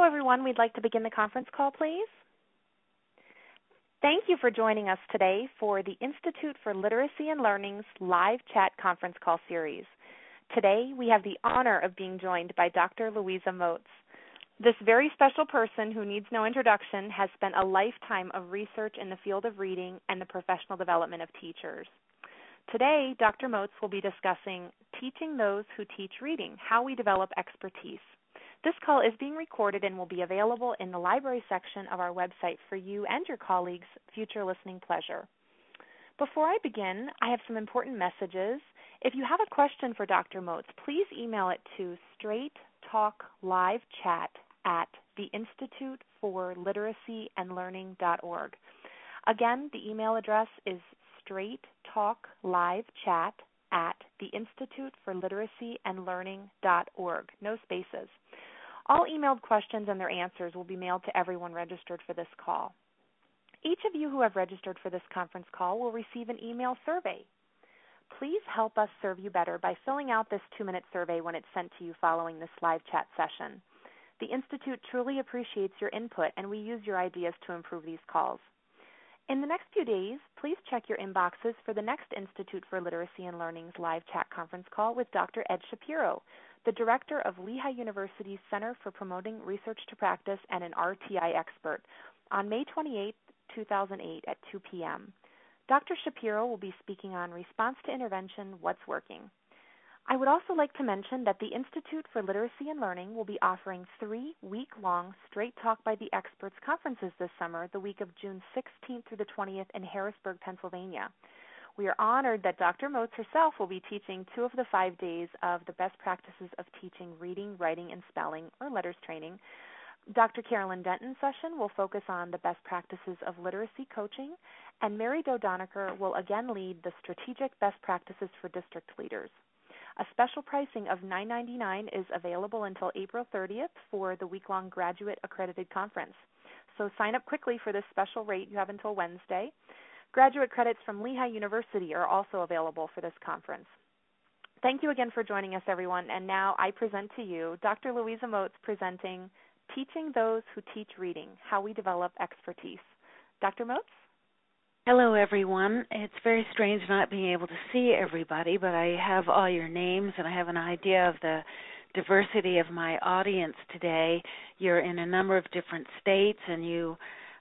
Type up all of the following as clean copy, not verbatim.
everyone. We'd like to begin the conference call, please. Thank you for joining us today for the Institute for Literacy and Learning's live chat conference call series. Today, we have the honor of being joined by Dr. Louisa Moats. This very special person who needs no introduction has spent a lifetime of research in the field of reading and the professional development of teachers. Today, Dr. Moats will be discussing Teaching Those Who Teach Reading, How We Develop Expertise. This call is being recorded and will be available in the library section of our website for you and your colleagues' future listening pleasure. Before I begin, I have some important messages. If you have a question for Dr. Moats, please email it to straighttalklivechat@theinstituteforliteracyandlearning.org. Again, the email address is straighttalklivechat@theinstituteforliteracyandlearning.org. No spaces. All emailed questions and their answers will be mailed to everyone registered for this call. Each of you who have registered for this conference call will receive an email survey. Please help us serve you better by filling out this 2-minute survey when it's sent to you following this live chat session. The Institute truly appreciates your input, and we use your ideas to improve these calls. In the next few days, please check your inboxes for the next Institute for Literacy and Learning's live chat conference call with Dr. Ed Shapiro, the director of Lehigh University's Center for Promoting Research to Practice and an RTI expert, on May 28, 2008 at 2 p.m. Dr. Shapiro will be speaking on Response to Intervention, What's Working. I would also like to mention that the Institute for Literacy and Learning will be offering 3 week-long Straight Talk by the Experts conferences this summer, the week of June 16th through the 20th in Harrisburg, Pennsylvania. We are honored that Dr. Moats herself will be teaching 2 of the 5 days of the best practices of teaching reading, writing, and spelling, or letters training. Dr. Carolyn Denton's session will focus on the best practices of literacy coaching, and Mary Do Donaker will again lead the strategic best practices for district leaders. A special pricing of $9.99 is available until April 30th for the week-long graduate accredited conference. So sign up quickly for this special rate. You have until Wednesday. Graduate credits from Lehigh University are also available for this conference. Thank you again for joining us, everyone. And now I present to you Dr. Louisa Moats presenting Teaching Those Who Teach Reading, How We Develop Expertise. Dr. Moats? Hello, everyone. It's very strange not being able to see everybody, but I have all your names and I have an idea of the diversity of my audience today. You're in a number of different states and you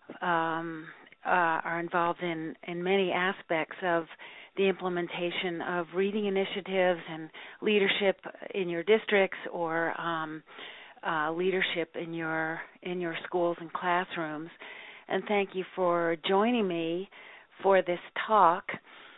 are involved in many aspects of the implementation of reading initiatives and leadership in your districts or leadership in your schools and classrooms. And thank you for joining me for this talk.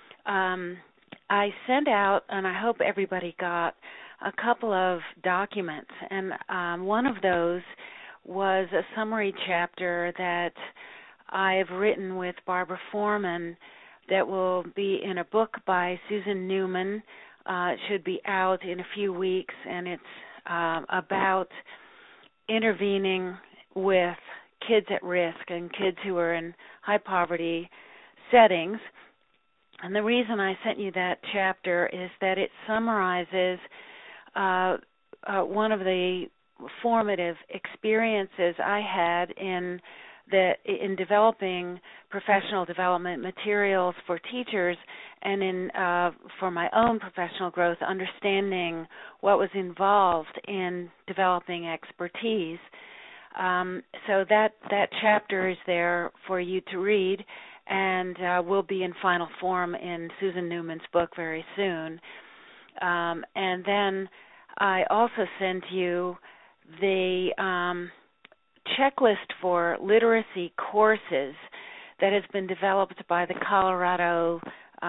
I sent out, and I hope everybody got, a couple of documents, and one of those was a summary chapter that I've written with Barbara Foreman that will be in a book by Susan Newman. It should be out in a few weeks, and it's about intervening with kids at risk and kids who are in high poverty settings. And the reason I sent you that chapter is that it summarizes one of the formative experiences I had in developing professional development materials for teachers and for my own professional growth, understanding what was involved in developing expertise. So that chapter is there for you to read and will be in final form in Susan Newman's book very soon. And then I also sent you the checklist for literacy courses that has been developed by the Colorado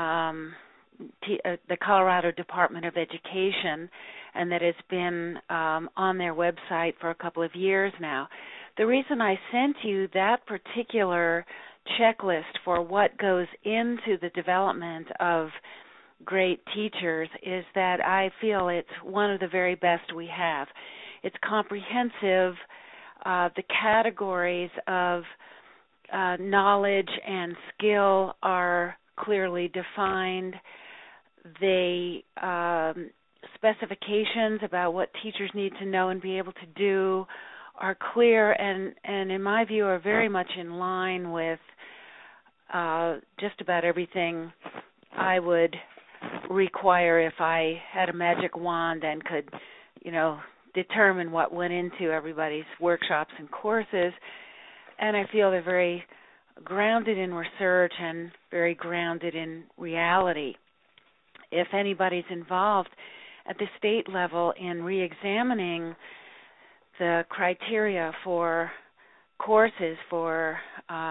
Department of Education, and that has been on their website for a couple of years now. The reason I sent you that particular checklist for what goes into the development of great teachers is that I feel it's one of the very best we have. It's comprehensive. The categories of knowledge and skill are clearly defined. The specifications about what teachers need to know and be able to do are clear and in my view are very much in line with just about everything I would require if I had a magic wand and could, determine what went into everybody's workshops and courses. And I feel they're very grounded in research and very grounded in reality. If anybody's involved at the state level in re-examining the criteria for courses for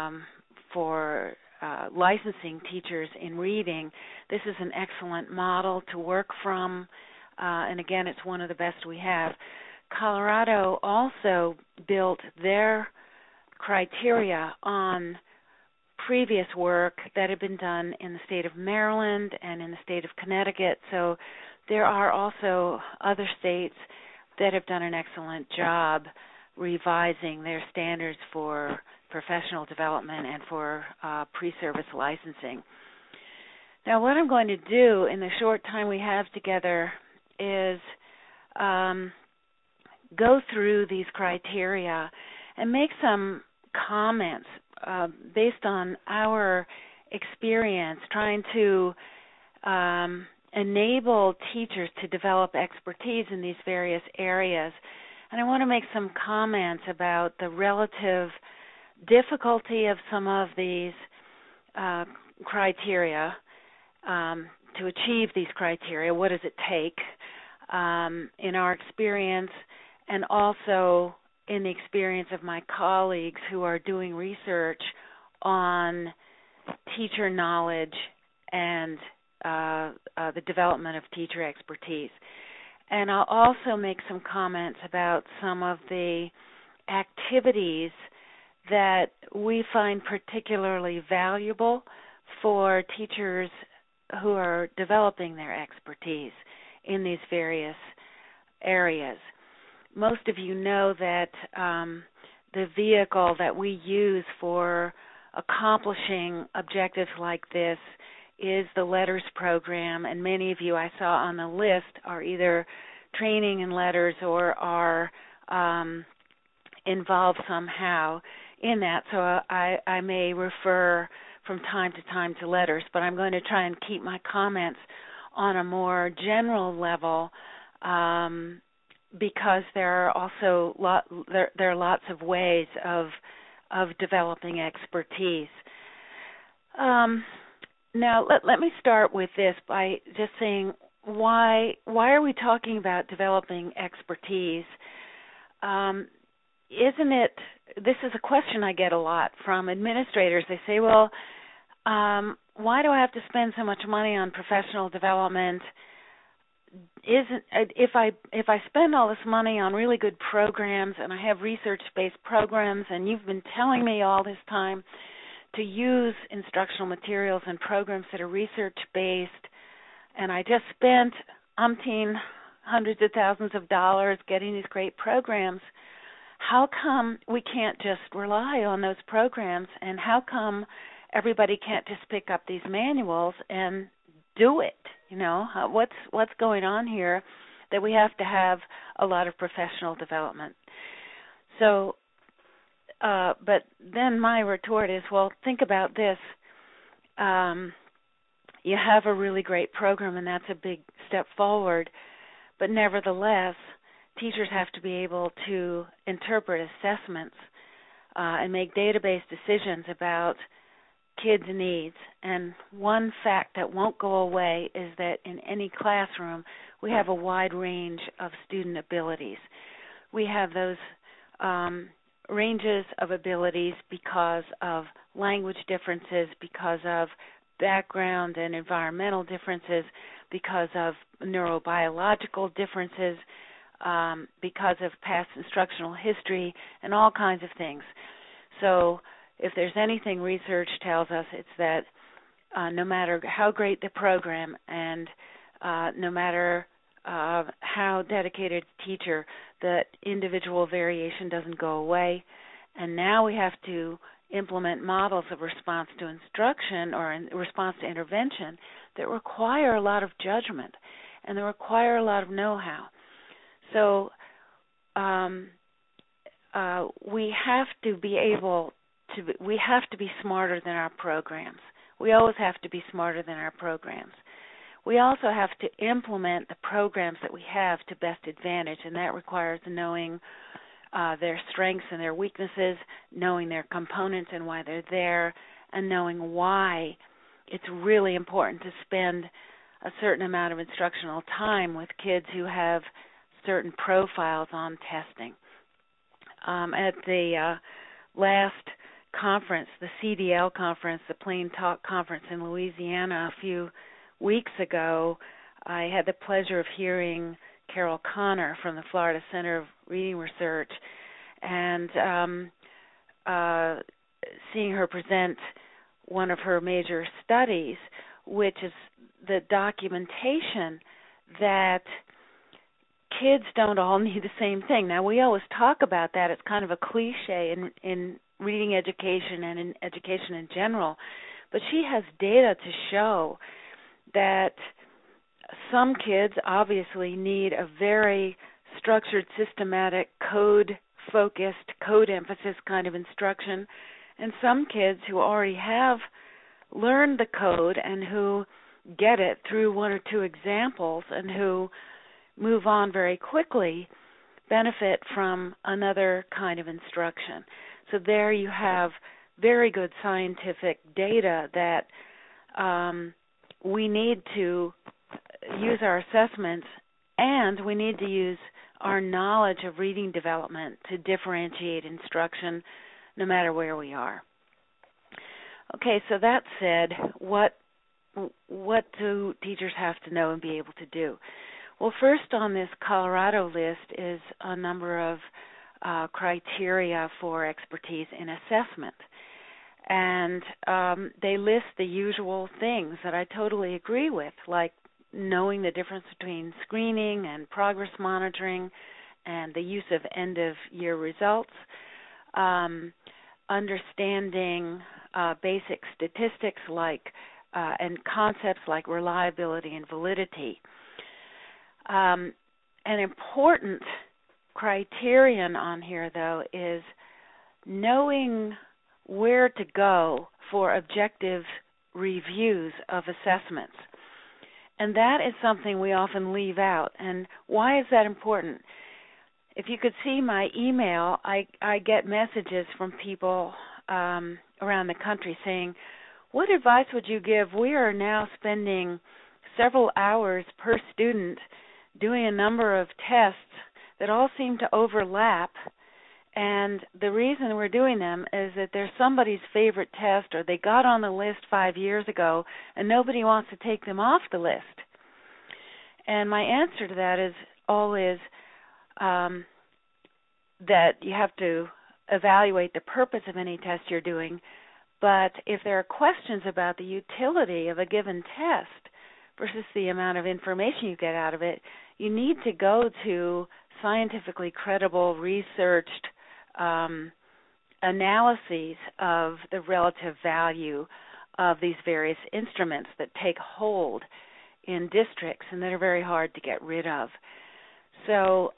licensing teachers in reading, this is an excellent model to work from, and again, it's one of the best we have. Colorado also built their criteria on previous work that had been done in the state of Maryland and in the state of Connecticut, so there are also other states that have done an excellent job revising their standards for professional development and for pre-service licensing. Now, what I'm going to do in the short time we have together is go through these criteria and make some comments based on our experience trying to enable teachers to develop expertise in these various areas. And I want to make some comments about the relative difficulty of some of these criteria, to achieve these criteria. What does it take in our experience, and also in the experience of my colleagues who are doing research on teacher knowledge and the development of teacher expertise. And I'll also make some comments about some of the activities that we find particularly valuable for teachers who are developing their expertise in these various areas. Most of you know that the vehicle that we use for accomplishing objectives like this is the LETTERS program, and many of you I saw on the list are either training in LETTERS or are involved somehow in that. So I may refer from time to time to LETTERS, but I'm going to try and keep my comments on a more general level because there are also there are lots of ways of developing expertise. Now, let me start with this by just saying why are we talking about developing expertise? This is a question I get a lot from administrators. They say, well, why do I have to spend so much money on professional development? If I spend all this money on really good programs and I have research-based programs, and you've been telling me all this time to use instructional materials and programs that are research-based, and I just spent umpteen hundreds of thousands of dollars getting these great programs, how come we can't just rely on those programs, and how come everybody can't just pick up these manuals and do it? What's going on here that we have to have a lot of professional development? So, but then my retort is, well, think about this. You have a really great program, and that's a big step forward, but nevertheless, teachers have to be able to interpret assessments and make database decisions about kids' needs. And one fact that won't go away is that in any classroom, we have a wide range of student abilities. We have those ranges of abilities because of language differences, because of background and environmental differences, because of neurobiological differences, because of past instructional history, and all kinds of things. So if there's anything research tells us, it's that no matter how great the program and no matter how dedicated a teacher, the individual variation doesn't go away. And now we have to implement models of response to instruction or in response to intervention that require a lot of judgment and that require a lot of know-how. So we have to be able to. We have to be smarter than our programs. We always have to be smarter than our programs. We also have to implement the programs that we have to best advantage, and that requires knowing their strengths and their weaknesses, knowing their components and why they're there, and knowing why it's really important to spend a certain amount of instructional time with kids who have certain profiles on testing. At the last conference, the CDL conference, the Plain Talk Conference in Louisiana a few weeks ago, I had the pleasure of hearing Carol Connor from the Florida Center of Reading Research and seeing her present one of her major studies, which is the documentation that kids don't all need the same thing. Now, we always talk about that. It's kind of a cliche in reading education and in education in general. But she has data to show that some kids obviously need a very structured, systematic, code-focused, code-emphasis kind of instruction, and some kids who already have learned the code and who get it through one or two examples and who move on very quickly benefit from another kind of instruction. So there you have very good scientific data that we need to use our assessments, and we need to use our knowledge of reading development to differentiate instruction no matter where we are. Okay, so that said, what do teachers have to know and be able to do? Well, first on this Colorado list is a number of criteria for expertise in assessment. And they list the usual things that I totally agree with, like knowing the difference between screening and progress monitoring and the use of end-of-year results, understanding basic statistics like and concepts like reliability and validity. An important criterion on here, though, is knowing where to go for objective reviews of assessments. And that is something we often leave out. And why is that important? If you could see my email, I get messages from people around the country saying, what advice would you give? We are now spending several hours per student doing a number of tests that all seem to overlap, and the reason we're doing them is that they're somebody's favorite test or they got on the list 5 years ago and nobody wants to take them off the list. And my answer to that is always that you have to evaluate the purpose of any test you're doing, but if there are questions about the utility of a given test versus the amount of information you get out of it, you need to go to scientifically credible, researched analyses of the relative value of these various instruments that take hold in districts and that are very hard to get rid of. So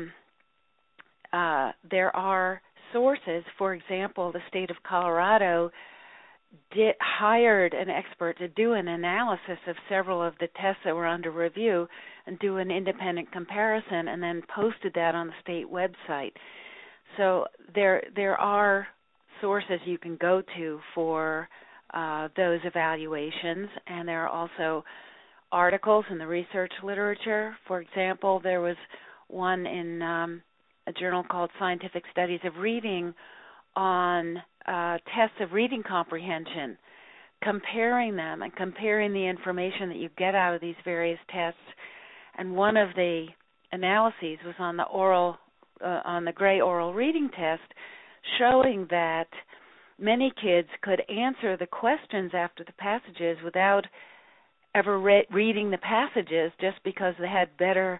there are sources. For example, the state of Colorado hired an expert to do an analysis of several of the tests that were under review and do an independent comparison and then posted that on the state website. So there are sources you can go to for those evaluations, and there are also articles in the research literature. For example, there was one in a journal called Scientific Studies of Reading on tests of reading comprehension, comparing them and comparing the information that you get out of these various tests. And one of the analyses was on the Gray oral reading test, showing that many kids could answer the questions after the passages without ever reading the passages, just because they had better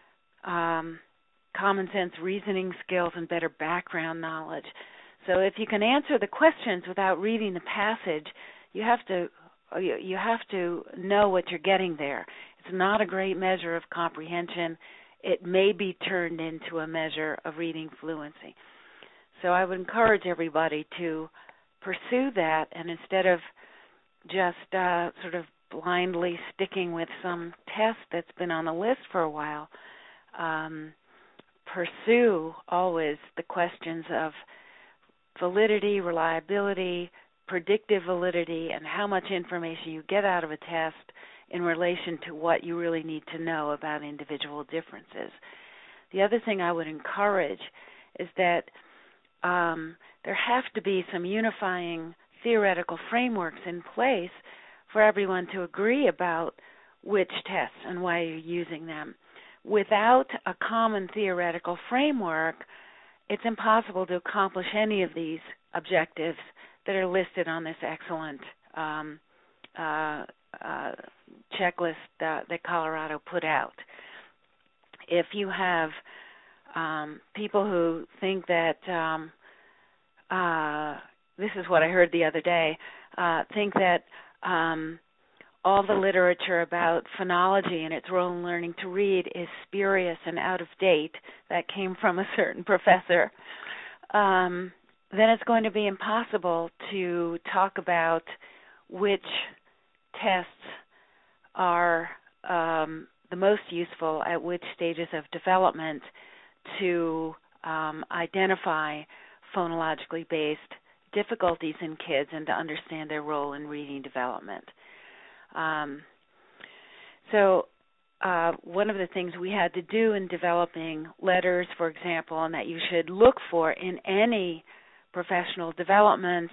common sense reasoning skills and better background knowledge. So if you can answer the questions without reading the passage, you have to know what you're getting there. It's not a great measure of comprehension. It may be turned into a measure of reading fluency. So I would encourage everybody to pursue that, and instead of just sort of blindly sticking with some test that's been on the list for a while, pursue always the questions of validity, reliability, predictive validity, and how much information you get out of a test in relation to what you really need to know about individual differences. The other thing I would encourage is that there have to be some unifying theoretical frameworks in place for everyone to agree about which tests and why you're using them. Without a common theoretical framework, it's impossible to accomplish any of these objectives that are listed on this excellent checklist that Colorado put out. If you have people who think that, this is what I heard the other day, think that all the literature about phonology and its role in learning to read is spurious and out of date, that came from a certain professor, then it's going to be impossible to talk about which tests are the most useful at which stages of development to identify phonologically based difficulties in kids and to understand their role in reading development. So one of the things we had to do in developing letters, for example, and that you should look for in any professional development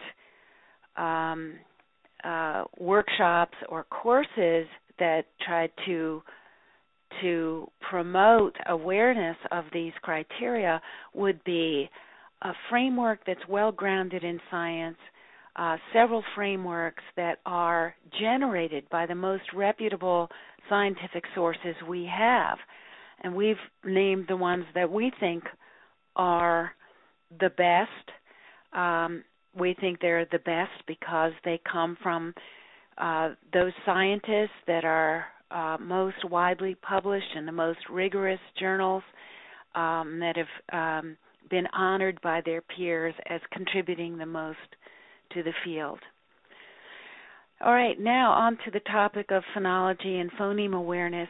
workshops or courses that try to promote awareness of these criteria would be a framework that's well grounded in science, several frameworks that are generated by the most reputable scientific sources we have. And we've named the ones that we think are the best. We think they're the best because they come from those scientists that are most widely published in the most rigorous journals that have been honored by their peers as contributing the most to the field. All right, now on to the topic of phonology and phoneme awareness.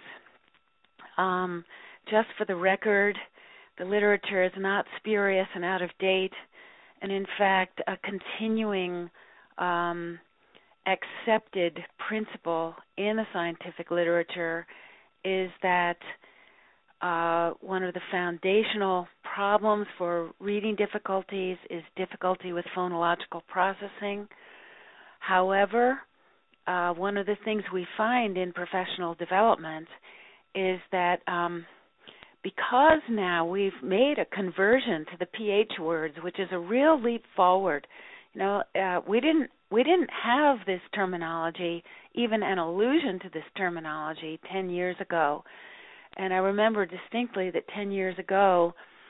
Just for the record, the literature is not spurious and out of date, and in fact, a continuing accepted principle in the scientific literature is that one of the foundational problems for reading difficulties is difficulty with phonological processing. However, one of the things we find in professional development is that because now we've made a conversion to the PH words, which is a real leap forward. You know, we didn't have this terminology, even an allusion to this terminology 10 years ago. And I remember distinctly that 10 years ago,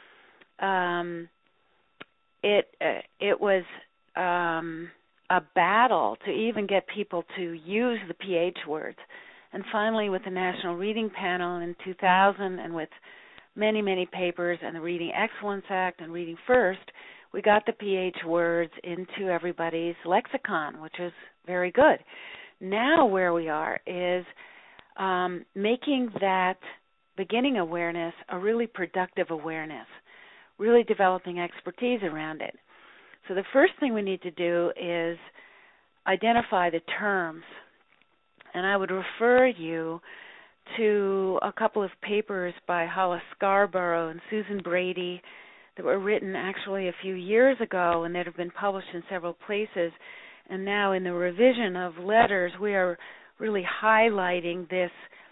it was a battle to even get people to use the PH words. And finally, with the National Reading Panel in 2000 and with many, many papers and the Reading Excellence Act and Reading First, we got the PH words into everybody's lexicon, which is very good. Now where we are is making that beginning awareness a really productive awareness, really developing expertise around it. So the first thing we need to do is identify the terms. And I would refer you to a couple of papers by Hollis Scarborough and Susan Brady that were written actually a few years ago and that have been published in several places. And now in the revision of letters, we are really highlighting this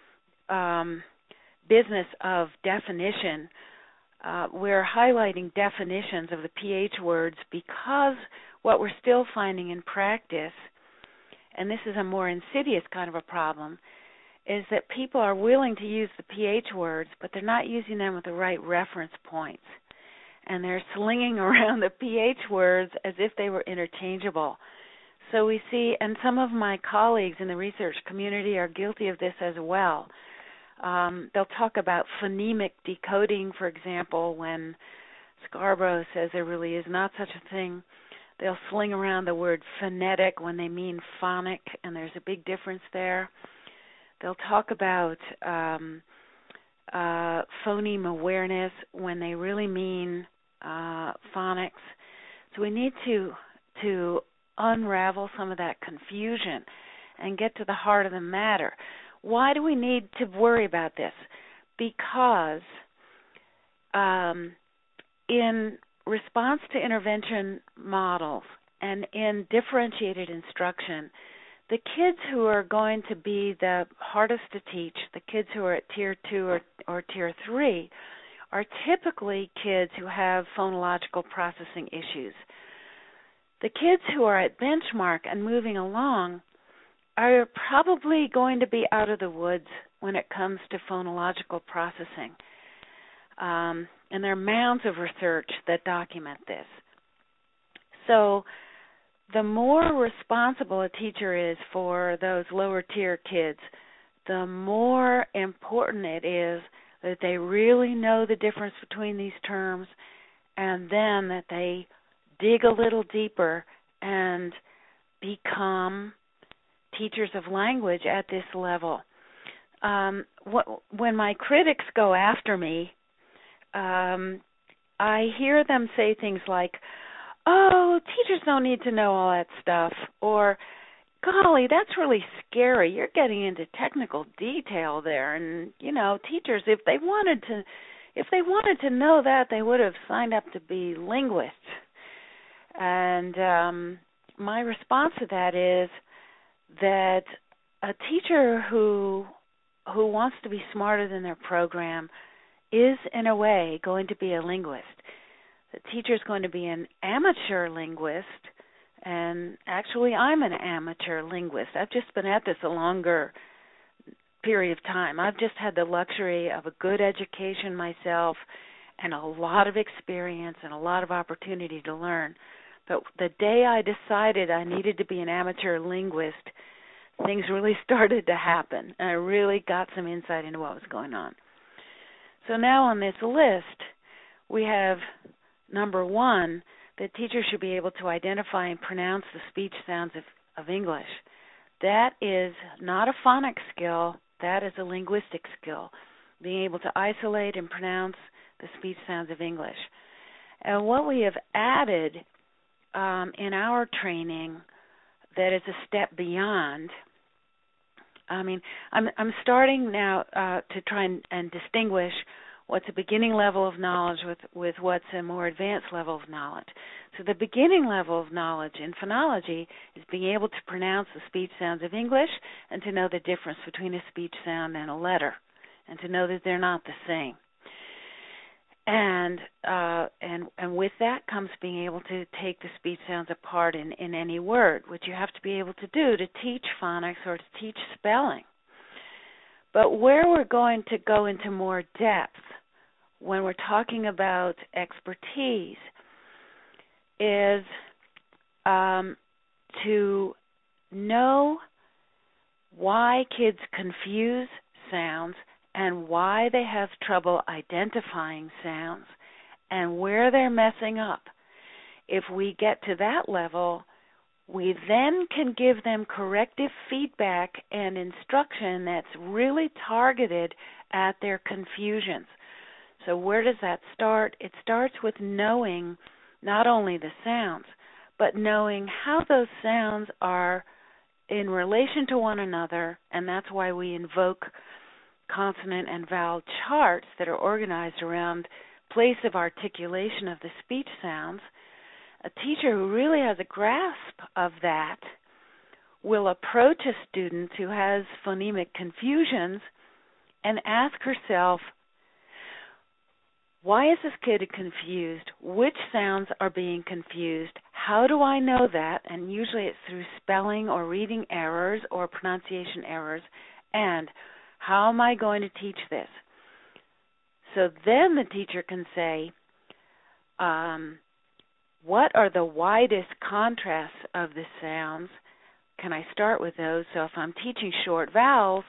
business of definition. We're highlighting definitions of the PH words because what we're still finding in practice, and this is a more insidious kind of a problem, is that people are willing to use the PH words, but they're not using them with the right reference points. And they're slinging around the PH words as if they were interchangeable. So we see, and some of my colleagues in the research community are guilty of this as well. They'll talk about phonemic decoding, for example, when Scarborough says there really is not such a thing. They'll sling around the word phonetic when they mean phonic, and there's a big difference there. They'll talk about phoneme awareness when they really mean phonics. So we need to unravel some of that confusion and get to the heart of the matter. Why do we need to worry about this? Because in response to intervention models and in differentiated instruction, the kids who are going to be the hardest to teach, the kids who are at Tier 2 or Tier 3, are typically kids who have phonological processing issues. The kids who are at benchmark and moving along are probably going to be out of the woods when it comes to phonological processing. And there are mounds of research that document this. So the more responsible a teacher is for those lower tier kids, the more important it is that they really know the difference between these terms, and then that they dig a little deeper and become teachers of language at this level. When my critics go after me, I hear them say things like, "Oh, teachers don't need to know all that stuff," or, "Golly, that's really scary. You're getting into technical detail there." And teachers, if they wanted to know that, they would have signed up to be linguists. And my response to that is that a teacher who wants to be smarter than their program is, in a way, going to be a linguist. The teacher is going to be an amateur linguist, and actually I'm an amateur linguist. I've just been at this a longer period of time. I've just had the luxury of a good education myself and a lot of experience and a lot of opportunity to learn. But the day I decided I needed to be an amateur linguist, things really started to happen, and I really got some insight into what was going on. So now on this list, we have number 1, that teachers should be able to identify and pronounce the speech sounds of English. That is not a phonic skill, that is a linguistic skill, being able to isolate and pronounce the speech sounds of English. And what we have added in our training that is a step beyond, I'm starting now to try and distinguish what's a beginning level of knowledge with what's a more advanced level of knowledge. So the beginning level of knowledge in phonology is being able to pronounce the speech sounds of English and to know the difference between a speech sound and a letter, and to know that they're not the same. And with that comes being able to take the speech sounds apart in any word, which you have to be able to do to teach phonics or to teach spelling. But where we're going to go into more depth when we're talking about expertise is to know why kids confuse sounds and why they have trouble identifying sounds and where they're messing up. If we get to that level, we then can give them corrective feedback and instruction that's really targeted at their confusions. So where does that start? It starts with knowing not only the sounds, but knowing how those sounds are in relation to one another, and that's why we invoke consonant and vowel charts that are organized around place of articulation of the speech sounds. A teacher who really has a grasp of that will approach a student who has phonemic confusions and ask herself, why is this kid confused? Which sounds are being confused? How do I know that? And usually it's through spelling or reading errors or pronunciation errors. And how am I going to teach this? So then the teacher can say, what are the widest contrasts of the sounds? Can I start with those? So if I'm teaching short vowels,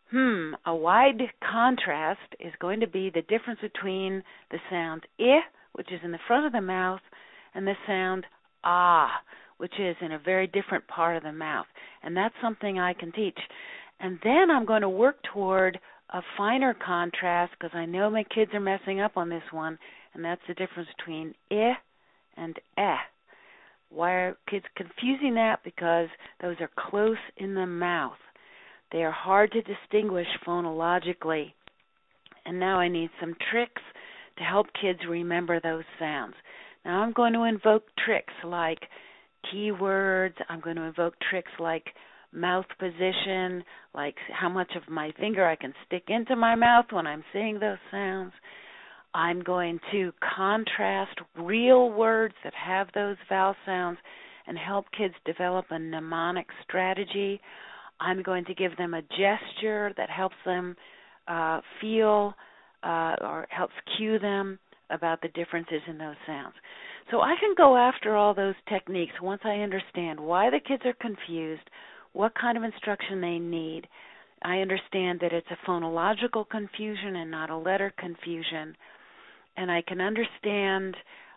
a wide contrast is going to be the difference between the sound I, which is in the front of the mouth, and the sound ah, which is in a very different part of the mouth. And that's something I can teach. And then I'm going to work toward a finer contrast, because I know my kids are messing up on this one, and that's the difference between I and eh. Why are kids confusing that? Because those are close in the mouth. They are hard to distinguish phonologically. And now I need some tricks to help kids remember those sounds. Now I'm going to invoke tricks like keywords. I'm going to invoke tricks like mouth position, like how much of my finger I can stick into my mouth when I'm saying those sounds. I'm going to contrast real words that have those vowel sounds and help kids develop a mnemonic strategy. I'm going to give them a gesture that helps them feel or helps cue them about the differences in those sounds. So I can go after all those techniques once I understand why the kids are confused, what kind of instruction they need. I understand that it's a phonological confusion and not a letter confusion. And I can understand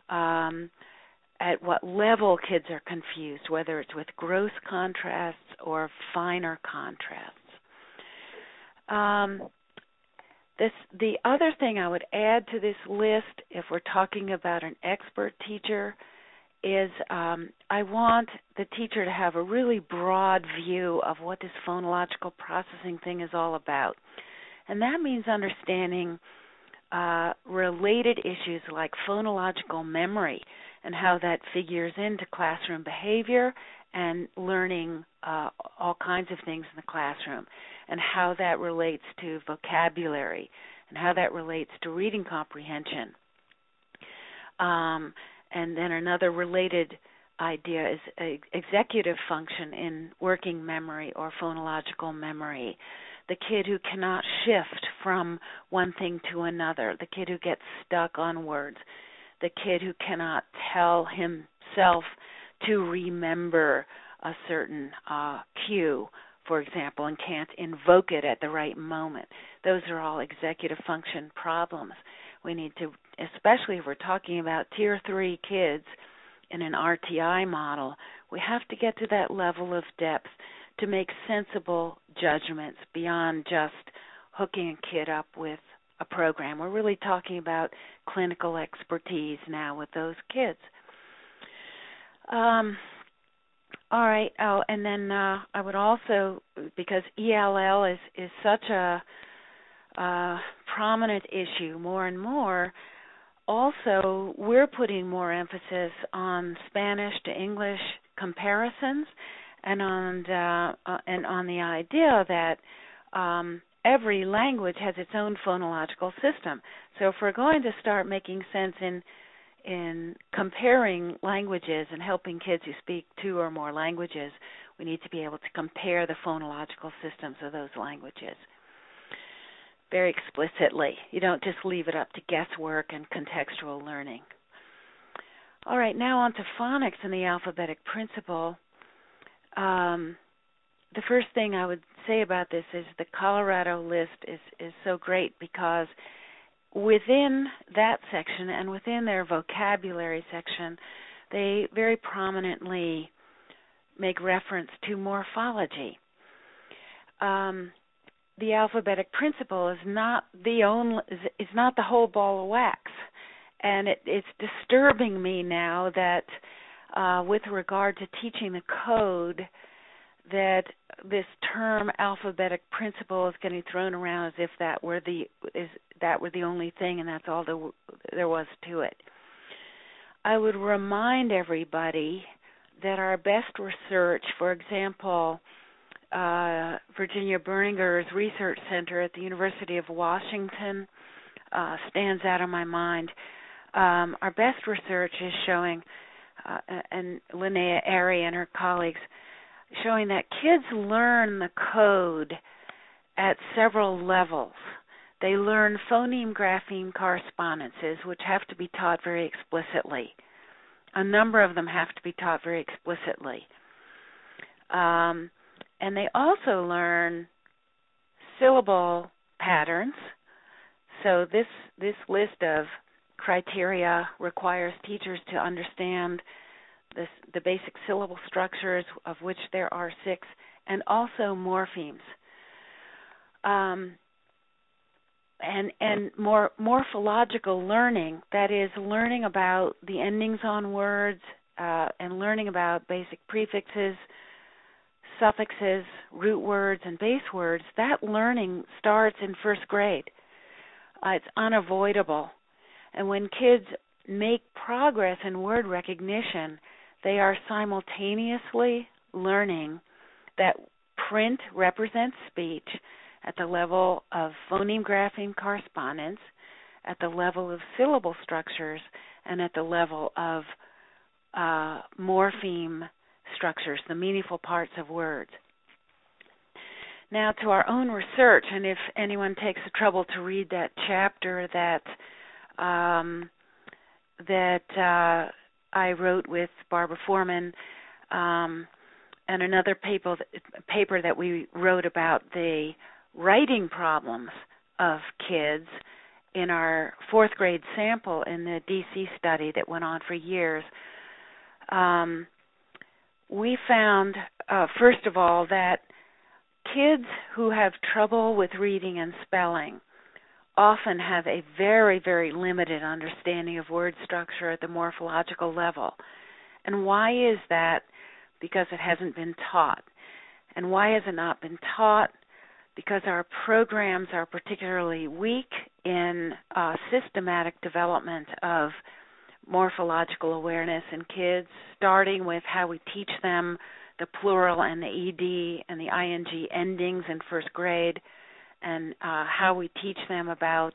at what level kids are confused, whether it's with gross contrasts or finer contrasts. The other thing I would add to this list, if we're talking about an expert teacher, is I want the teacher to have a really broad view of what this phonological processing thing is all about. And that means understanding related issues like phonological memory and how that figures into classroom behavior and learning all kinds of things in the classroom, and how that relates to vocabulary and how that relates to reading comprehension. And then another related idea is executive function in working memory or phonological memory. The kid who cannot shift from one thing to another, the kid who gets stuck on words, the kid who cannot tell himself to remember a certain cue, for example, and can't invoke it at the right moment. Those are all executive function problems. We need to, especially if we're talking about Tier 3 kids in an RTI model, we have to get to that level of depth to make sensible judgments beyond just hooking a kid up with a program. We're really talking about clinical expertise now with those kids. All right. Oh, and then I would also, because ELL is such a prominent issue more and more, also we're putting more emphasis on Spanish to English comparisons and on the idea that every language has its own phonological system. So if we're going to start making sense in comparing languages and helping kids who speak 2 or more languages, we need to be able to compare the phonological systems of those languages very explicitly. You don't just leave it up to guesswork and contextual learning. All right, now on to phonics and the alphabetic principle. The first thing I would say about this is the Colorado list is so great because within that section and within their vocabulary section, they very prominently make reference to morphology. The alphabetic principle is not the whole ball of wax, and it's disturbing me now that with regard to teaching the code, that this term alphabetic principle is getting thrown around as if that were the only thing and that's all there was to it. I would remind everybody that our best research, for example, Virginia Berninger's research center at the University of Washington stands out in my mind. Our best research is showing, and Linnea Airy and her colleagues, showing that kids learn the code at several levels. They learn phoneme, grapheme correspondences, which have to be taught very explicitly. A number of them have to be taught very explicitly. And they also learn syllable patterns. So this list of criteria requires teachers to understand the basic syllable structures, of which there are 6, and also morphemes. And morphological learning, that is, learning about the endings on words and learning about basic prefixes, suffixes, root words, and base words, that learning starts in first grade. It's unavoidable. And when kids make progress in word recognition, they are simultaneously learning that print represents speech at the level of phoneme-grapheme correspondence, at the level of syllable structures, and at the level of morpheme structures, the meaningful parts of words. Now to our own research, and if anyone takes the trouble to read that chapter that I wrote with Barbara Foreman, and another paper that we wrote about the writing problems of kids in our 4th grade sample in the DC study that went on for years, we found, first of all, that kids who have trouble with reading and spelling often have a very, very limited understanding of word structure at the morphological level. And why is that? Because it hasn't been taught. And why has it not been taught? Because our programs are particularly weak in systematic development of morphological awareness in kids, starting with how we teach them the plural and the ed and the ing endings in first grade, and how we teach them about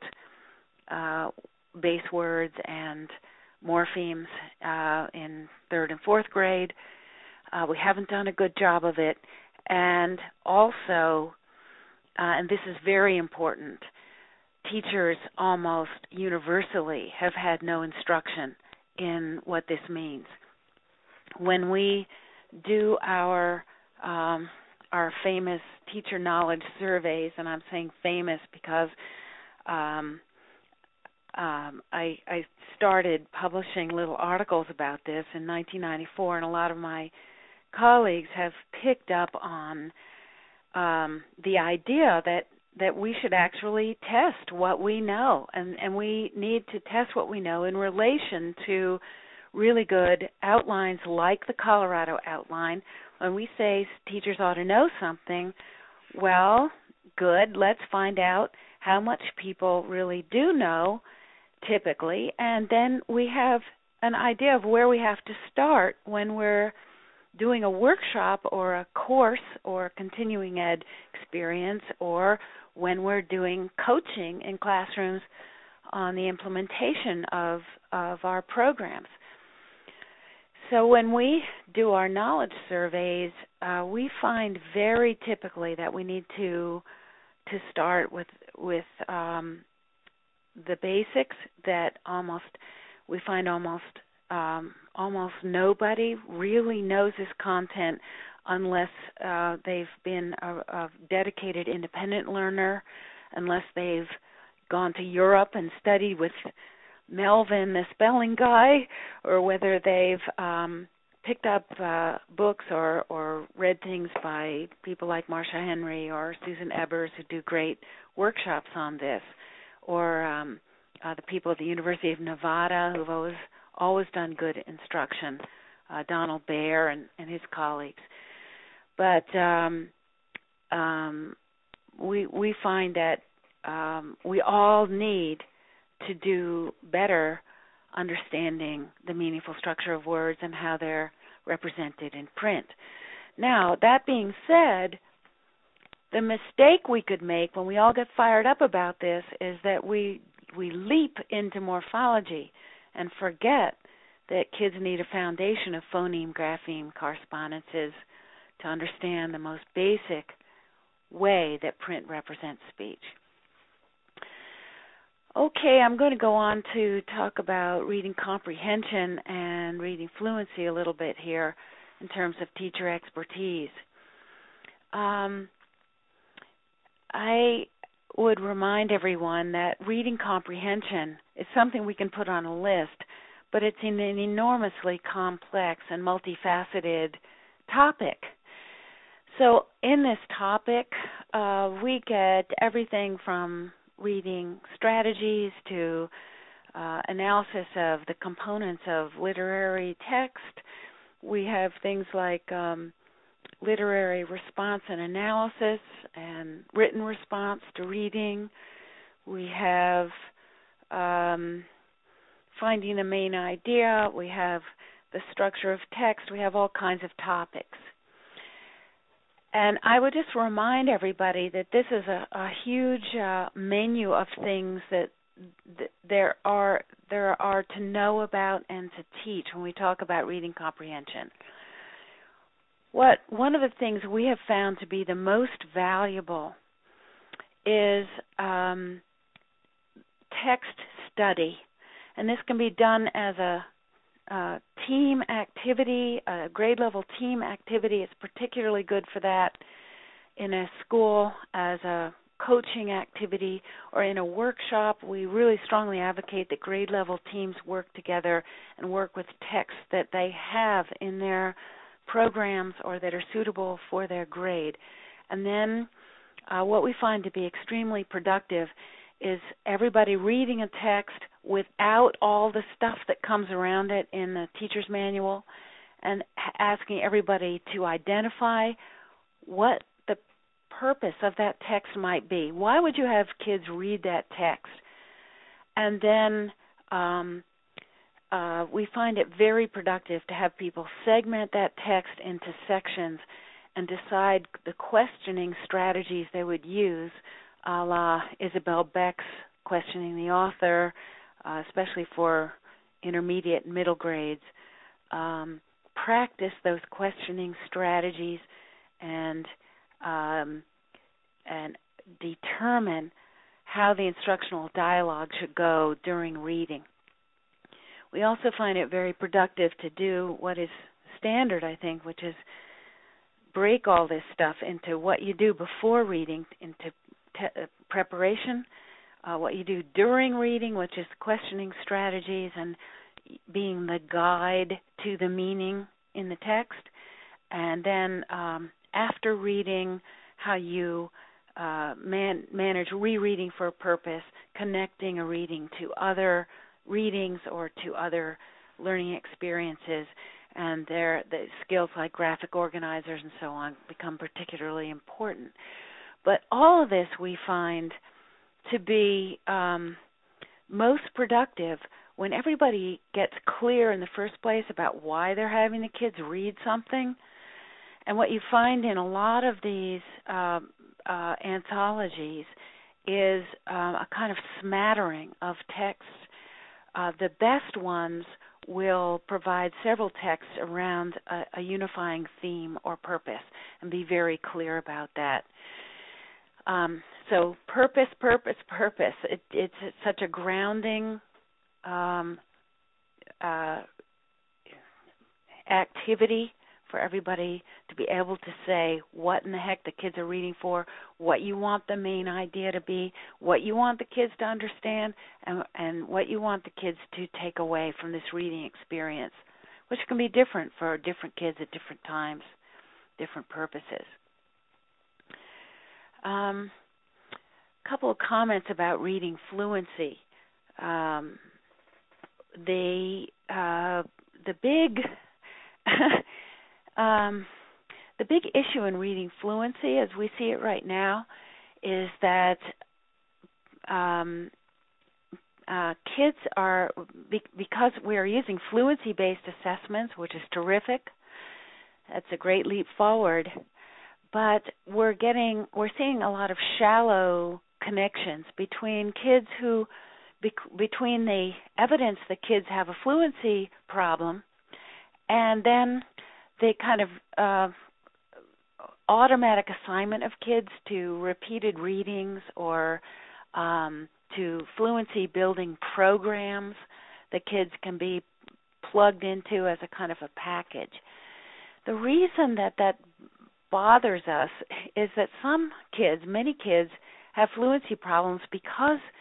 base words and morphemes in 3rd and 4th grade. We haven't done a good job of it. And also, and this is very important, teachers almost universally have had no instruction in what this means. When we do our famous teacher knowledge surveys, and I'm saying famous because I started publishing little articles about this in 1994, and a lot of my colleagues have picked up on the idea that we should actually test what we know, and we need to test what we know in relation to really good outlines like the Colorado outline. When we say teachers ought to know something, well, good, let's find out how much people really do know typically, and then we have an idea of where we have to start when we're doing a workshop or a course or a continuing ed experience, or when we're doing coaching in classrooms on the implementation of our programs. So when we do our knowledge surveys, we find very typically that we need to start with the basics that we find almost nobody really knows this content unless they've been a dedicated independent learner, unless they've gone to Europe and studied with Melvin, the spelling guy, or whether they've picked up books or read things by people like Marcia Henry or Susan Ebers, who do great workshops on this, or the people at the University of Nevada who've always done good instruction, Donald Baer and his colleagues. But we find that we all need to do better understanding the meaningful structure of words and how they're represented in print. Now, that being said, the mistake we could make when we all get fired up about this is that we leap into morphology and forget that kids need a foundation of phoneme-grapheme correspondences to understand the most basic way that print represents speech. Okay, I'm going to go on to talk about reading comprehension and reading fluency a little bit here in terms of teacher expertise. I would remind everyone that reading comprehension is something we can put on a list, but it's an enormously complex and multifaceted topic. So in this topic, we get everything from reading strategies to analysis of the components of literary text. We have things like literary response and analysis and written response to reading. We have finding the main idea. We have the structure of text. We have all kinds of topics. And I would just remind everybody that this is a huge menu of things that there are to know about and to teach when we talk about reading comprehension. One of the things we have found to be the most valuable is text study, and this can be done as a team activity, a grade level team activity. It's particularly good for that in a school as a coaching activity or in a workshop. We really strongly advocate that grade level teams work together and work with texts that they have in their programs or that are suitable for their grade. And then what we find to be extremely productive is everybody reading a text without all the stuff that comes around it in the teacher's manual, and asking everybody to identify what the purpose of that text might be. Why would you have kids read that text? And then we find it very productive to have people segment that text into sections and decide the questioning strategies they would use, a la Isabel Beck's questioning the author, especially for intermediate and middle grades. Practice those questioning strategies and determine how the instructional dialogue should go during reading. We also find it very productive to do what is standard, I think, which is break all this stuff into what you do before reading, into preparation, what you do during reading, which is questioning strategies and being the guide to the meaning in the text, and then after reading, how you manage rereading for a purpose, connecting a reading to other readings or to other learning experiences, and the skills like graphic organizers and so on become particularly important. But all of this we find to be most productive when everybody gets clear in the first place about why they're having the kids read something. And what you find in a lot of these anthologies is a kind of smattering of texts. The best ones will provide several texts around a unifying theme or purpose and be very clear about that. So purpose. It's such a grounding activity for everybody to be able to say what in the heck the kids are reading for, what you want the main idea to be, what you want the kids to understand, and what you want the kids to take away from this reading experience, which can be different for different kids at different times, different purposes. A couple of comments about reading fluency. The big the big issue in reading fluency, as we see it right now, is that kids are, because we are using fluency-based assessments, which is terrific. That's a great leap forward. But we're seeing a lot of shallow connections between kids who, between the evidence that kids have a fluency problem, and then the kind of automatic assignment of kids to repeated readings or to fluency building programs that kids can be plugged into as a kind of a package. The reason that bothers us is that some kids, many kids, have fluency problems because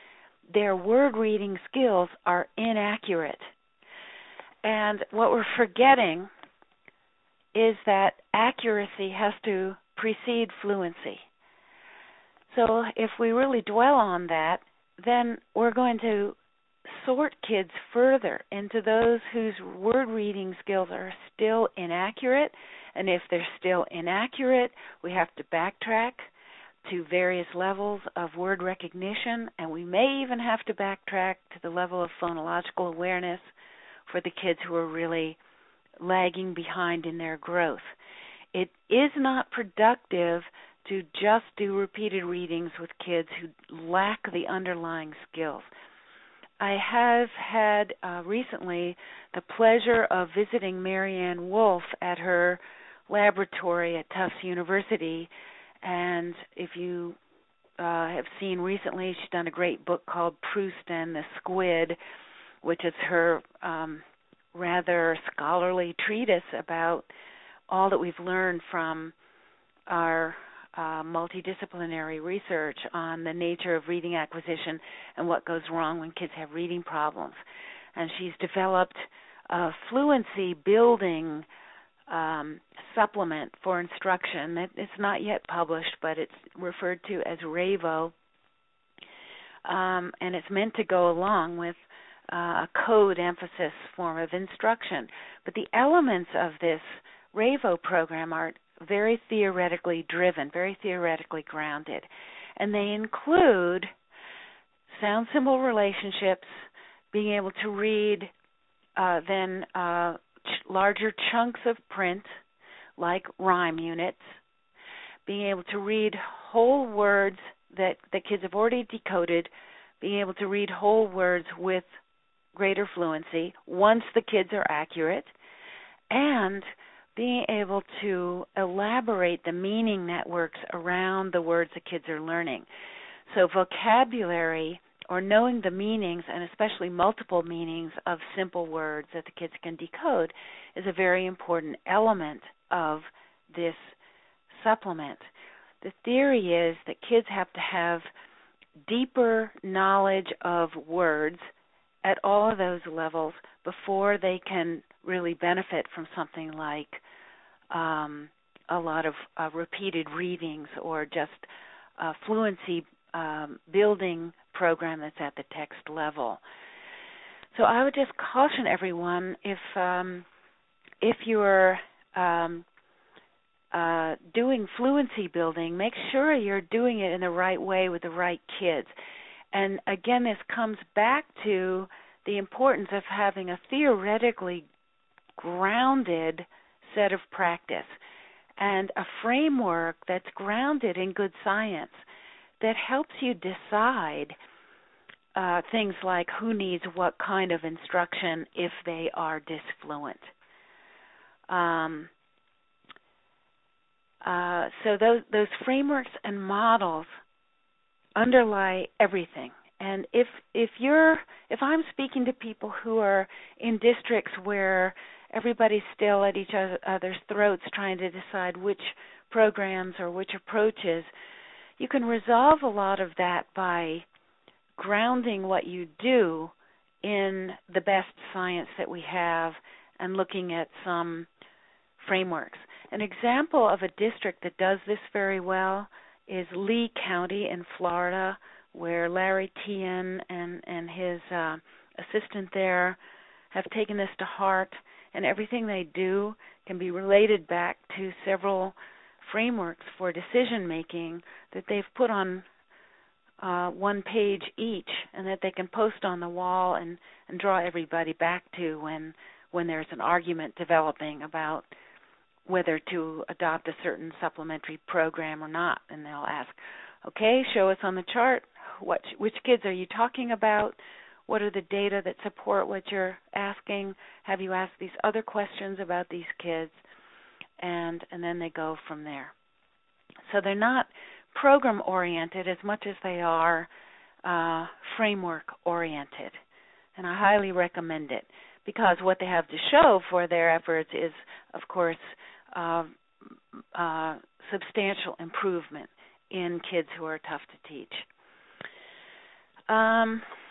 their word reading skills are inaccurate. And what we're forgetting is that accuracy has to precede fluency. So if we really dwell on that, then we're going to sort kids further into those whose word reading skills are still inaccurate. And if they're still inaccurate, we have to backtrack to various levels of word recognition, and we may even have to backtrack to the level of phonological awareness for the kids who are really lagging behind in their growth. It is not productive to just do repeated readings with kids who lack the underlying skills. I have had recently the pleasure of visiting Marianne Wolf at her laboratory at Tufts University, and if you have seen recently, she's done a great book called Proust and the Squid, which is her rather scholarly treatise about all that we've learned from our multidisciplinary research on the nature of reading acquisition and what goes wrong when kids have reading problems. And she's developed a fluency building supplement for instruction. It's not yet published, but it's referred to as RAVO, and it's meant to go along with a code emphasis form of instruction. But the elements of this RAVO program are very theoretically driven, very theoretically grounded, and they include sound-symbol relationships, being able to read larger chunks of print, like rhyme units, being able to read whole words that the kids have already decoded, being able to read whole words with greater fluency once the kids are accurate, and being able to elaborate the meaning networks around the words the kids are learning. So vocabulary, or knowing the meanings, and especially multiple meanings of simple words that the kids can decode, is a very important element of this supplement. The theory is that kids have to have deeper knowledge of words at all of those levels before they can really benefit from something like a lot of repeated readings or just a fluency building program that's at the text level. So I would just caution everyone, if you're doing fluency building, make sure you're doing it in the right way with the right kids. And again, this comes back to the importance of having a theoretically grounded set of practice and a framework that's grounded in good science that helps you decide things like who needs what kind of instruction if they are disfluent. So those frameworks and models underlie everything. And if I'm speaking to people who are in districts where everybody's still at each other's throats trying to decide which programs or which approaches, you can resolve a lot of that by grounding what you do in the best science that we have and looking at some frameworks. An example of a district that does this very well is Lee County in Florida, where Larry Tien and his assistant there have taken this to heart, and everything they do can be related back to several frameworks for decision making that they've put on one page each, and that they can post on the wall and draw everybody back to when there's an argument developing about whether to adopt a certain supplementary program or not. And they'll ask, okay, show us on the chart which kids are you talking about? What are the data that support what you're asking? Have you asked these other questions about these kids? And then they go from there. So they're not program-oriented as much as they are framework-oriented. And I highly recommend it because what they have to show for their efforts is, of course, substantial improvement in kids who are tough to teach.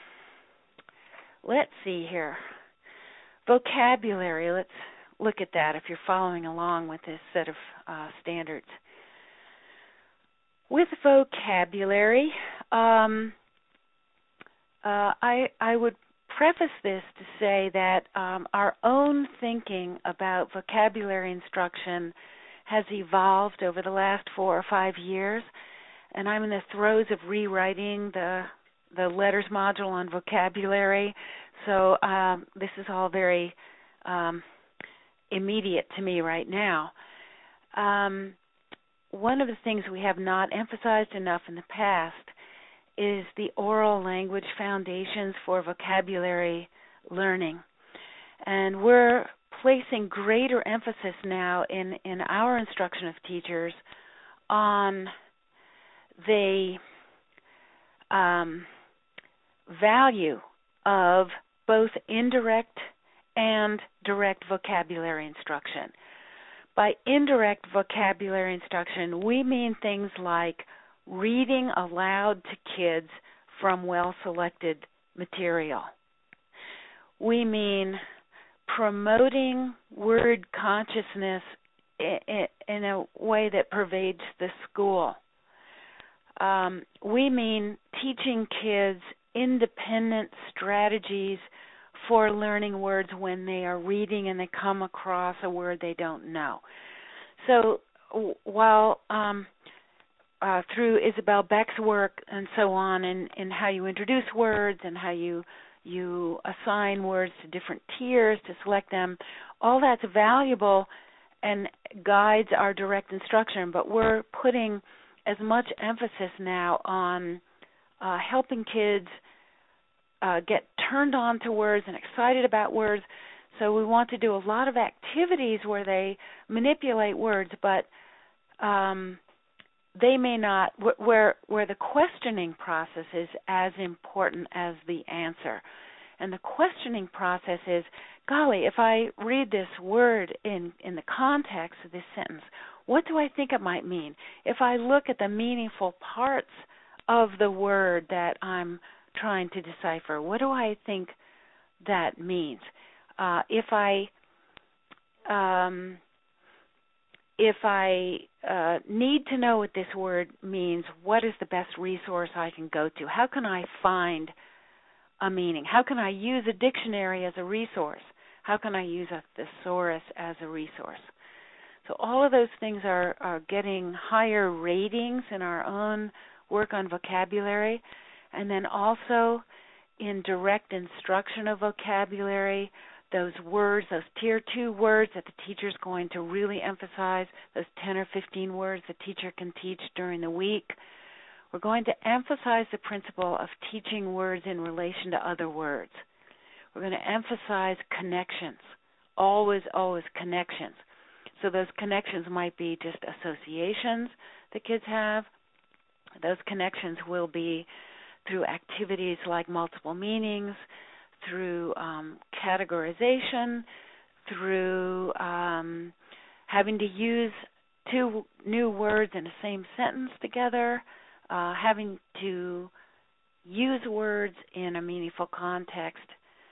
let's see here. Vocabulary, let's look at that if you're following along with this set of standards. With vocabulary, I would preface this to say that our own thinking about vocabulary instruction has evolved over the last 4 or 5 years, and I'm in the throes of rewriting the letters module on vocabulary, so this is all very immediate to me right now. One of the things we have not emphasized enough in the past is the oral language foundations for vocabulary learning. And we're placing greater emphasis now in our instruction of teachers on the value of both indirect and direct vocabulary instruction. By indirect vocabulary instruction, we mean things like reading aloud to kids from well-selected material. We mean promoting word consciousness in a way that pervades the school. We mean teaching kids independent strategies for learning words when they are reading and they come across a word they don't know. So while through Isabel Beck's work and so on, in how you introduce words and how you assign words to different tiers to select them, all that's valuable and guides our direct instruction, but we're putting as much emphasis now on helping kids get turned on to words and excited about words. So we want to do a lot of activities where they manipulate words, but they may not, where the questioning process is as important as the answer. And the questioning process is, golly, if I read this word in the context of this sentence, what do I think it might mean? If I look at the meaningful parts of the word that I'm trying to decipher, what do I think that means? If I need to know what this word means, what is the best resource I can go to? How can I find a meaning? How can I use a dictionary as a resource? How can I use a thesaurus as a resource? So all of those things are getting higher ratings in our own work on vocabulary. And then also in direct instruction of vocabulary, those words, those tier 2 words that the teacher's going to really emphasize, those 10 or 15 words the teacher can teach during the week. We're going to emphasize the principle of teaching words in relation to other words. We're going to emphasize connections, always connections. So those connections might be just associations the kids have. Those connections will be through activities like multiple meanings, through categorization, through having to use 2 new words in the same sentence together, having to use words in a meaningful context.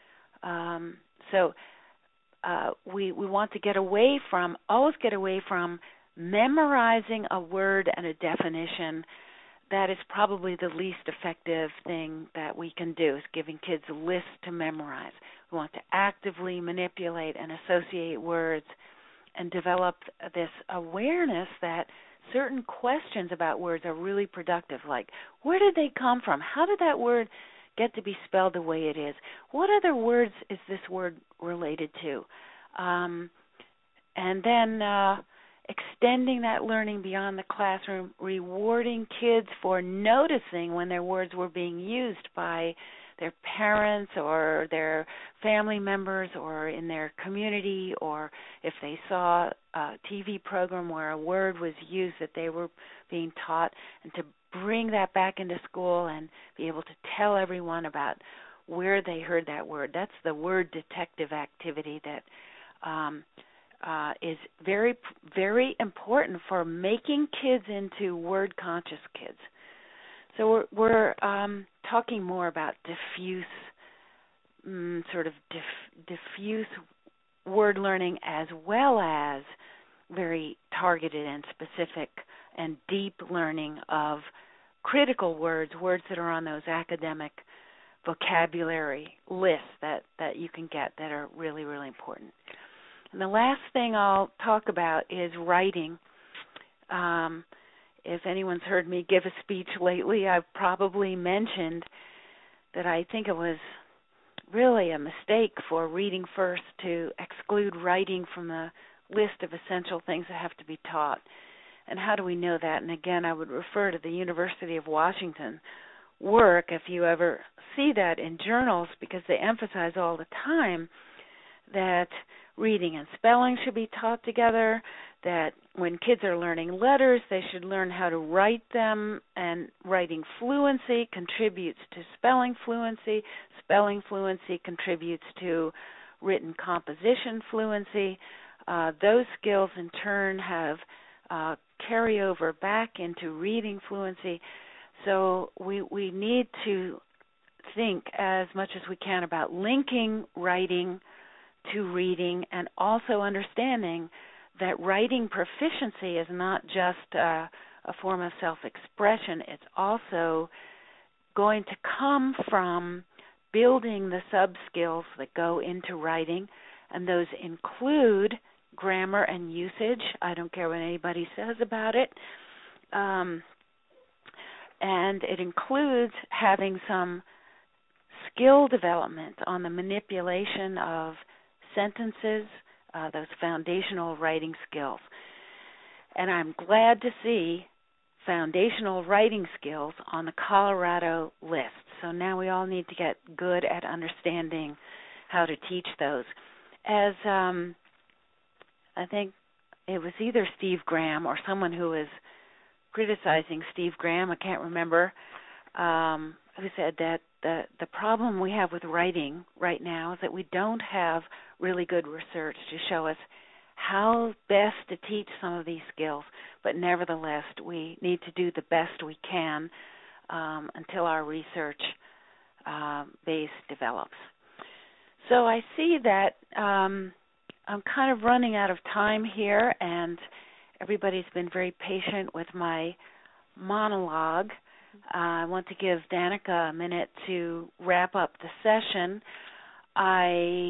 So we want to always get away from memorizing a word and a definition. That is probably the least effective thing that we can do, is giving kids a list to memorize. We want to actively manipulate and associate words and develop this awareness that certain questions about words are really productive, like where did they come from? How did that word get to be spelled the way it is? What other words is this word related to? And then extending that learning beyond the classroom, rewarding kids for noticing when their words were being used by their parents or their family members or in their community, or if they saw a TV program where a word was used that they were being taught, and to bring that back into school and be able to tell everyone about where they heard that word. That's the word detective activity that is very, very important for making kids into word-conscious kids. So we're talking more about diffuse sort of diffuse word learning as well as very targeted and specific and deep learning of critical words that are on those academic vocabulary lists that you can get that are really, really important. And the last thing I'll talk about is writing. If anyone's heard me give a speech lately, I've probably mentioned that I think it was really a mistake for reading first to exclude writing from the list of essential things that have to be taught. And how do we know that? And again, I would refer to the University of Washington work if you ever see that in journals, because they emphasize all the time that reading and spelling should be taught together, that when kids are learning letters, they should learn how to write them, and writing fluency contributes to spelling fluency. Spelling fluency contributes to written composition fluency. Those skills in turn have carryover back into reading fluency. So we need to think as much as we can about linking writing to reading, and also understanding that writing proficiency is not just a form of self-expression. It's also going to come from building the sub-skills that go into writing, and those include grammar and usage. I don't care what anybody says about it. And it includes having some skill development on the manipulation of sentences, those foundational writing skills. And I'm glad to see foundational writing skills on the Colorado list. So now we all need to get good at understanding how to teach those. As I think it was either Steve Graham or someone who was criticizing Steve Graham, I can't remember, who said that the problem we have with writing right now is that we don't have really good research to show us how best to teach some of these skills, but nevertheless we need to do the best we can until our research base develops. So I see that I'm kind of running out of time here, and everybody's been very patient with my monologue. I want to give Danica a minute to wrap up the session. I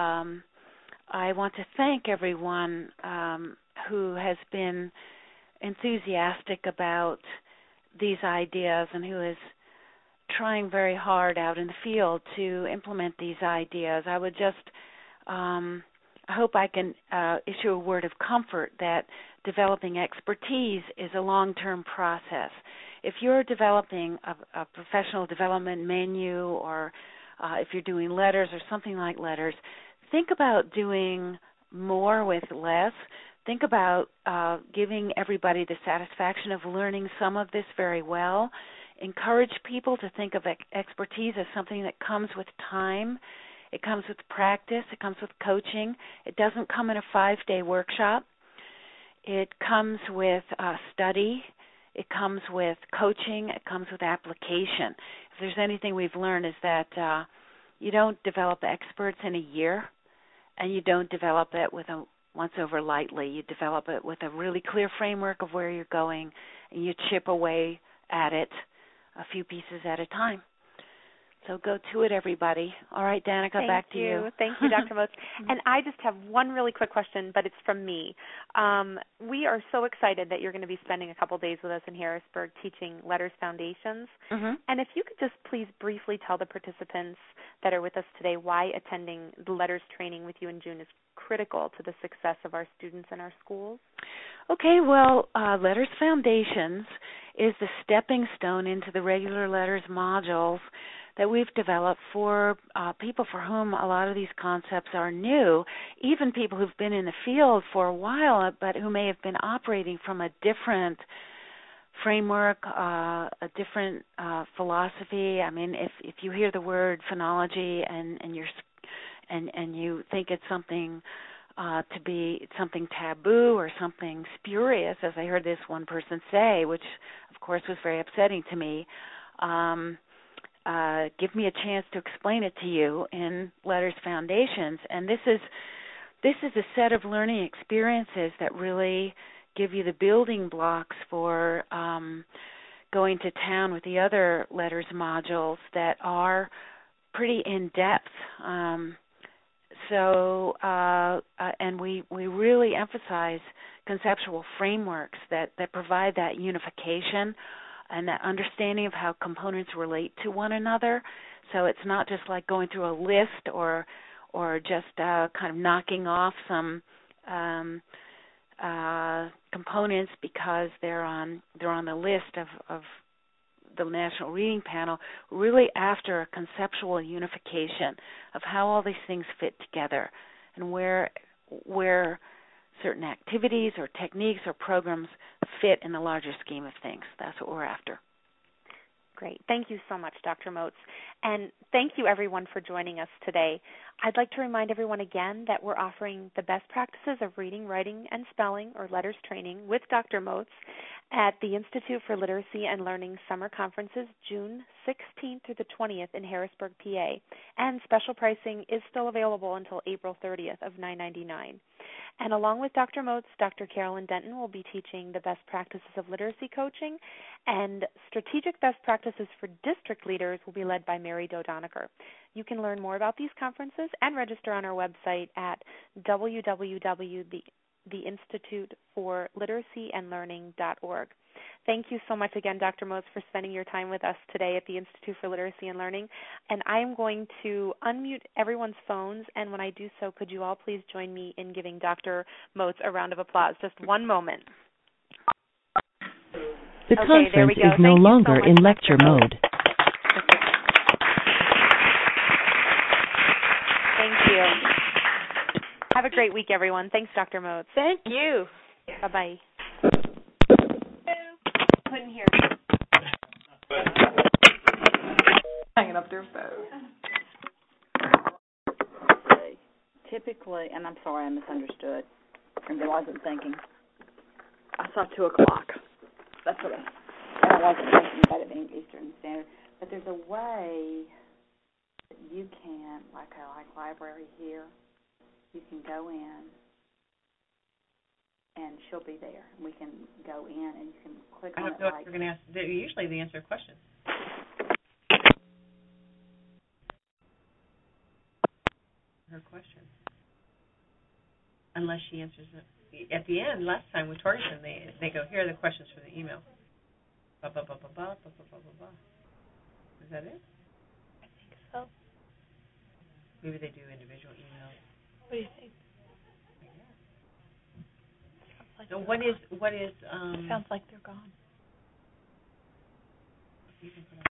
want to thank everyone who has been enthusiastic about these ideas and who is trying very hard out in the field to implement these ideas. I would just I hope I can issue a word of comfort that developing expertise is a long-term process. If you're developing a professional development menu, or if you're doing letters or something like letters, think about doing more with less. Think about giving everybody the satisfaction of learning some of this very well. Encourage people to think of expertise as something that comes with time. It comes with practice. It comes with coaching. It doesn't come in a 5-day workshop. It comes with study. It comes with coaching. It comes with application. If there's anything we've learned is that you don't develop experts in a year, and you don't develop it with a once over lightly. You develop it with a really clear framework of where you're going, and you chip away at it a few pieces at a time. So go to it, everybody. All right, Danica, back to you. Thank you, Dr. Motz. And I just have one really quick question, but it's from me. We are so excited that you're going to be spending a couple days with us in Harrisburg teaching Letters Foundations. Mm-hmm. And if you could just please briefly tell the participants that are with us today why attending the Letters training with you in June is critical to the success of our students in our schools. Okay, well, Letters Foundations is the stepping stone into the regular Letters modules that we've developed for people for whom a lot of these concepts are new, even people who've been in the field for a while but who may have been operating from a different framework, a different philosophy. I mean, if you hear the word phonology and you think it's something to be something taboo or something spurious, as I heard this one person say, which of course was very upsetting to me, give me a chance to explain it to you in Letters Foundations. And this is a set of learning experiences that really give you the building blocks for going to town with the other Letters modules that are pretty in-depth. And we really emphasize conceptual frameworks that provide that unification and that understanding of how components relate to one another. So it's not just like going through a list or just kind of knocking off some components because they're on the list of the National Reading Panel. Really after a conceptual unification of how all these things fit together and where certain activities or techniques or programs fit in the larger scheme of things. That's what we're after. Great. Thank you so much, Dr. Moats. And thank you, everyone, for joining us today. I'd like to remind everyone again that we're offering the best practices of reading, writing, and spelling, or letters training, with Dr. Moats at the Institute for Literacy and Learning Summer Conferences, June 16th through the 20th in Harrisburg, PA. And special pricing is still available until April 30th of $9.99. And along with Dr. Moats, Dr. Carolyn Denton will be teaching the best practices of literacy coaching, and strategic best practices for district leaders will be led by Mary Dodonecker. You can learn more about these conferences and register on our website at www.theinstituteforliteracyandlearning.org. Thank you so much again, Dr. Moats, for spending your time with us today at the Institute for Literacy and Learning. And I am going to unmute everyone's phones, and when I do so, could you all please join me in giving Dr. Moats a round of applause? Just one moment. The conference is no longer in lecture mode. Thank you. Have a great week, everyone. Thanks, Dr. Moats. Thank you. Bye-bye. Couldn't hear. Hanging up their phone. Typically, and I'm sorry I misunderstood, and I wasn't thinking. I saw 2 o'clock. That's what I wasn't thinking about it being Eastern Standard. But there's a way that you can, like library here, you can go in, and she'll be there. We can go in, and you can click on it. You're going to ask. Usually they answer questions. Her question. Unless she answers it. At the end, last time with Torgerson, they go, here are the questions from the email. Blah, blah, blah, blah, blah, blah, blah, blah, blah. Is that it? I think so. Maybe they do individual emails. What do you think? So what is sounds like they're gone. You can put